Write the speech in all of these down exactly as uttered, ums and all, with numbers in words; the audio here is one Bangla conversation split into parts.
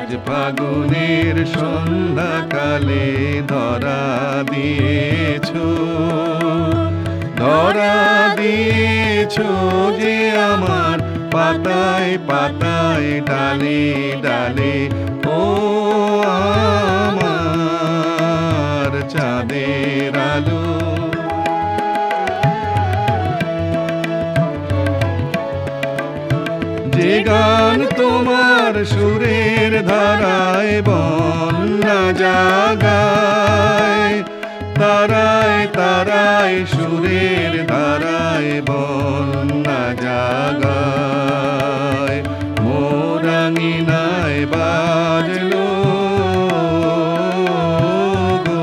আজ ফাগুনের সন্ধ্যাকালে ধরা দিয়েছো, ধরা দিয়েছো যে আমার পাতায় পাতায় ডালে ডালে। ও আমার চাঁদের আলো, যে গান তোমার সুরের ধারায় বন্যা জাগায়, তারায় তারায় সুরের ধারায় বন্যা জাগায়। মোরাঙ্গিনায় বাজলো গো,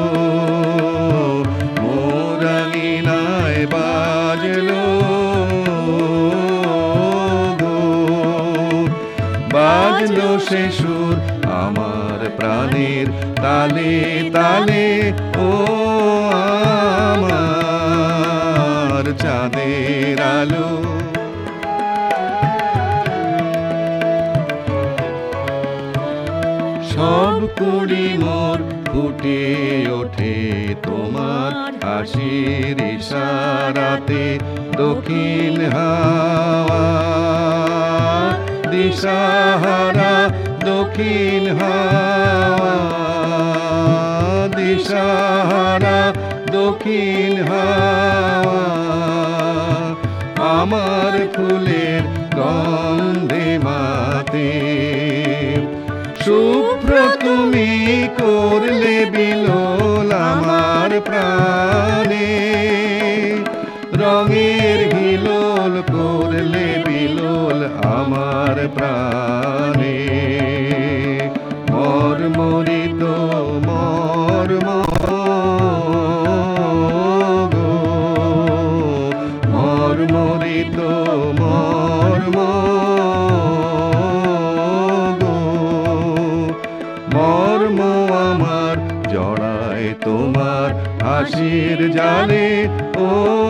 মোরাঙ্গিনায় বাজলো গো, বাজলো সে সুর আমার প্রাণের তালে তালে। ও আমার চাঁদের আলো, সব কুড়ি মোর ফুটে ওঠে তোমার হাসির ইশারাতে। দক্ষিণ হাওয়া দিশাহারা, দক্ষিণ হাওয়া দিশাহারা, দক্ষিণ হাওয়া আমার ফুলের গন্ধে মাতে। শুভ্র তুমি করলে বিলোল আমার প্রাণে, রঙের হিলোল করলে বিলোল আমার প্রাণে। মর্মরিত মর্ম গো, মর্মরিত মর্ম গো, মর্ম আমার জড়ায় তোমার হাসির জালে। ও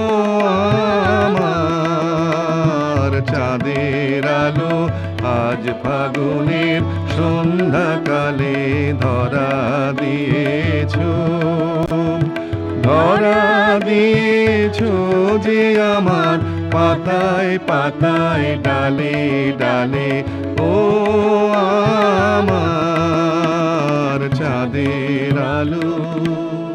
আমার চাঁদের আলো, আজ ফাগুনের সন্ধ্যাকালে ধরা দিয়েছো, ধরা দিয়েছো যে আমার পাতায় পাতায় ডালে ডালে। ও আমার চাঁদের আলো।